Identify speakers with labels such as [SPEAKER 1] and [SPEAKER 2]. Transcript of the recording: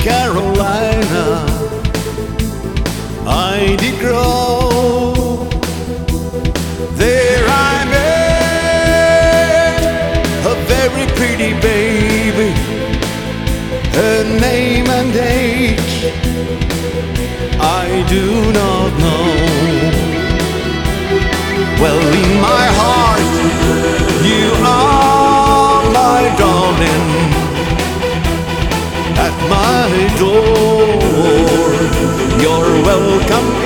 [SPEAKER 1] Carolina, I did grow. There I met a very pretty baby. Her name and age I do not know. Well, in my heart you are my darling. At my door you're welcome